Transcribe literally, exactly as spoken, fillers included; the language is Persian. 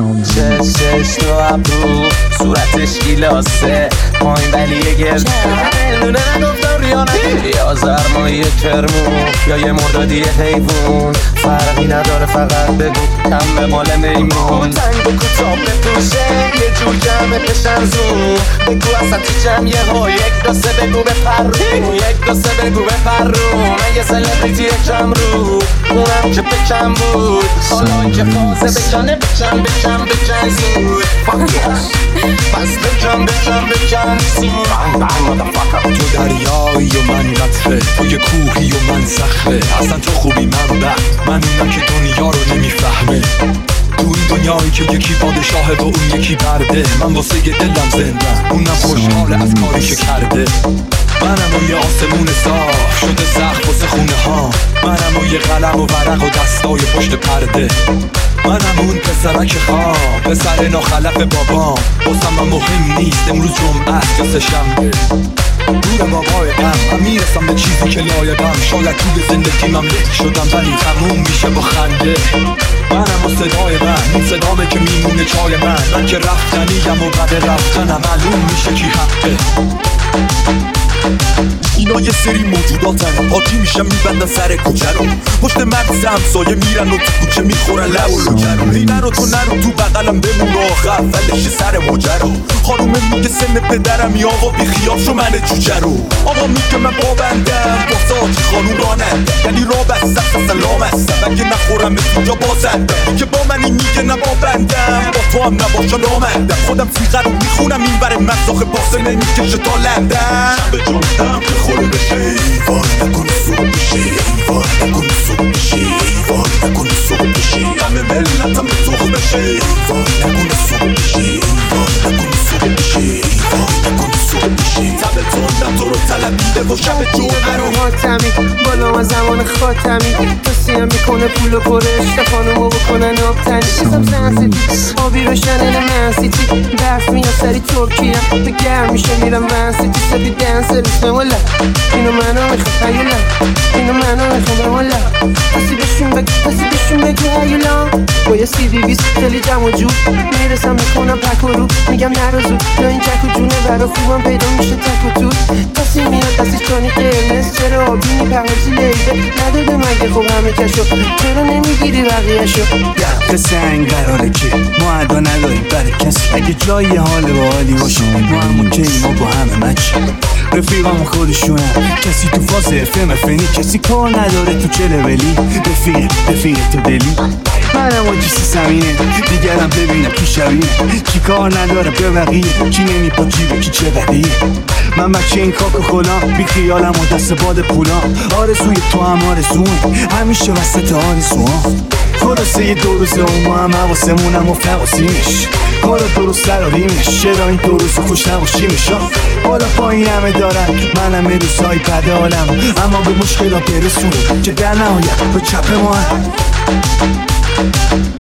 چش چش تو ابرو صورتش گیلاسه پایین ولی گرد لونه نگفتم ریانه یا زرمایی کرمون یا یه مردادی حیوون فرقی نداره فقط بگو کم به مال میمون تنگ و کتاب بپوشه یه جور جمع بشن زون بگو اصلا تو جمع یه ها یک دو سه بگو به پرو یک دو سه بگو به پرو من یه سلبریتی کم رو اونم که بکم بود حالا که فازه بکنه بکن بکن بکن زود پس بکن بکن بکن زود تو دریایی و من قطره تو یه کوهی و من صخره اصلا تو خوبی من بد من اونم که دنیا رو نمیفهمه تو این دنیایی که یکی پادشاهه و اون یکی برده من واسه یه دلم زنده اونم خوشحاله از کاری که کرده منم و یه آسمون صاف شده سخت واسه خونه ها منم و یه قلم و ورق و دستای پشت پرده منم اون پسرک خواب پسر ناخلف بابام واسم من مهم نیست امروز جمعه است یا سه‌شنبه دور بابای غم من میرسم به چیزی که لایقم شاید توی زندگیم هم له شدم ولی تموم میشه با خنده منم و صدای من این صدامه که میمونه چای من من که رفتنیم و بعد رفتنم معلوم میشه کی حقه اینا یه سری موجوداتن حاجی میشن میبندن سر کوچه رو پشت مغز همسایه میرن و تو کوچه میخورن لب و لوچه رو هی نرو تو نرو تو بغلم بمون و آخر ولش سر ماجرا خانومه میگه سن پدرم یا آقا بیخیال شو من جوجه رو آقا میگه من پابندم واسه حاجی خانوم راننده یعنی راه بستم سلام هستم اگه نخورم اینجا بازندم که با منی میگه نبابندم با تو هم نباشا نامندم خودم سیغه رو میخونم این بر مزاخ پاسه نمیکشه تا لندن جفتم که خوره بشه ایوان نکن سوق بشه ایوان نکن سوق بشه ایوان نکن سوق بشه همه ملتم به سوق بشه ایوان نکن سوق بشه ایوان نکن سوق بشه ایوان نکن سوق بشه تبه توندم تو رو طلبیده و شب جوه رو حاتمی بالا ما زمان خاتمی توصیه میکنه پول و پرش خانومو بکنن آبتنی چیزم سنسیتی آبی روشنه منسیتی برف میاد سری ترکیه به گرم میشه میرم ونسیتی سبی دنس ریسمه ولا اینو منو میخوام هیولا اینو منو میخوام ولا پسی بشون بگو پسی بشون بگو هیولا با یه سی بی بیست خیلی جمع و جور میرسم میکنم پک و رو میگم نرزو یا این جک و جونه برا خوبم پیدا میشه تک و تور پسی میاد دستش تانی قرمز چرا آبینی پهاجی لیده نداده مگه خب همه کشو چرا نمیگیری بقیه شو دق سنگ قراره که ما ادا نداریم برای کسی اگه جایی حال با حالی باشه ما همون که ما با همه مچ رفیقام خودشونم کسی تو فاز افم فنی کسی کار نداره تو چه لولی رفیق رفیق تو دلی منم و جیسی سمینه دیگرم ببینم کی شبیه کی کار نداره به بقیه کی نمیپا جیبه کی چه قدیه من بچه این کاک و خلا بی خیالم و دست باد پولا آرزوی تو هم آرزوه همیشه وسط آرزوها خلاصه یه دو روزه و ما هم حواسمونم و فقاسیمش حالا درست سراریمش چرا این دو روز خوش نباشیمش حالا پایین همه دارن منم به روزهای بد حالم اما به مشکلات برسونم که در نهایت به چپ ما هم